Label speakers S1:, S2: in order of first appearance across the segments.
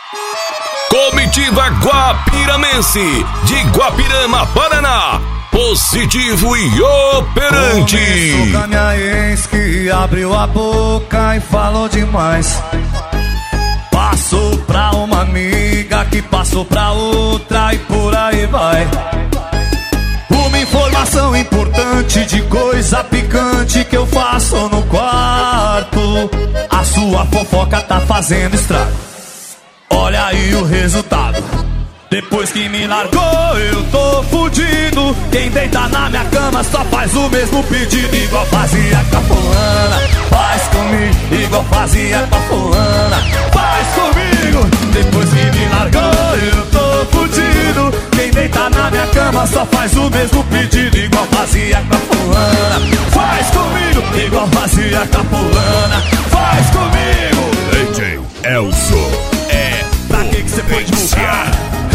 S1: Comitiva Guapiramense, de Guapirama, Paraná, positivo e operante.
S2: Começou com a minha ex que abriu a boca e falou demais. Passou pra uma amiga que passou pra outra e por aí vai. Uma informação importante de coisa picante que eu faço no quarto. A sua fofoca tá fazendo estrago. Olha aí o resultado. Depois que me largou eu tô fudido. Quem deita na minha cama só faz o mesmo pedido. Igual fazia com a fulana, faz comigo. Igual fazia com a fulana, faz comigo. Depois que me largou eu tô fudido. Quem deita na minha cama só faz o mesmo pedido. Igual fazia com a fulana, faz comigo. Igual fazia com a fulana, faz comigo.
S1: DJ Elzo é
S2: pra que você foi divulgar?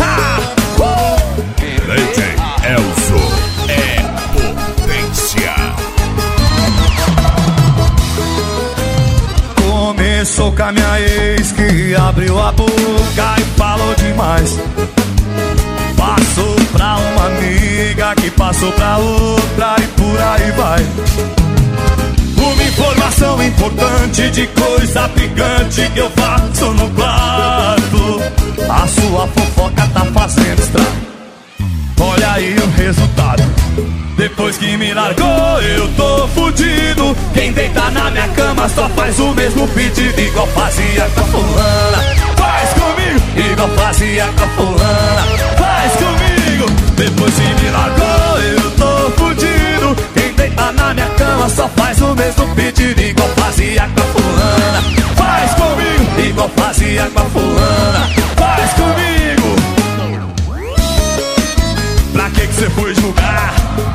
S1: DJ Elzo é potência.
S2: Começou com a minha ex que abriu a boca e falou demais. Passou pra uma amiga que passou pra outra e por aí vai. Uma informação importante de coisa picante que eu faço no quarto. A sua fofoca tá fazendo estrago. Olha aí o resultado. Depois que me largou eu tô fudido. Quem deita na minha cama só faz o mesmo pedido. Igual fazia com a fulana, faz comigo. Igual fazia com a fulana, faz comigo. Depois que me largou eu tô fudido. Quem deita na minha cama só faz o mesmo pedido. Igual fazia com a fulana, faz comigo. Igual fazia com a fulana, faz comigo. Pra que você foi julgar?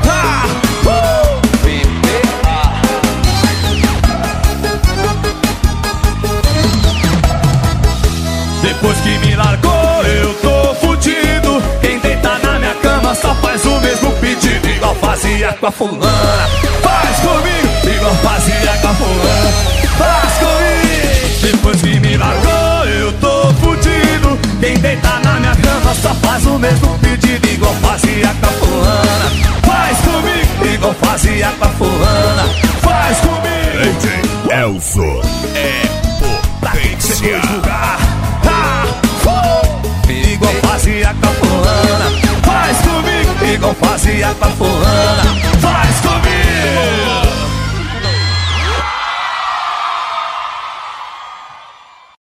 S2: Depois que me largou eu tô fudido. Quem deita na minha cama só faz o mesmo pedido. Igual fazia com a fulana, faz comigo. Igual fazia com a fulana, faz comigo. Depois que me largou eu tô fudido. Quem deita na minha cama só faz o mesmo pedido. Igual fazia com a fulana, faz comigo. Igual fazia com a fulana, faz comigo.
S1: DJ Elzo é potência.
S2: Igual fazia com a fulana, faz comigo. Igual fazia com a fulana,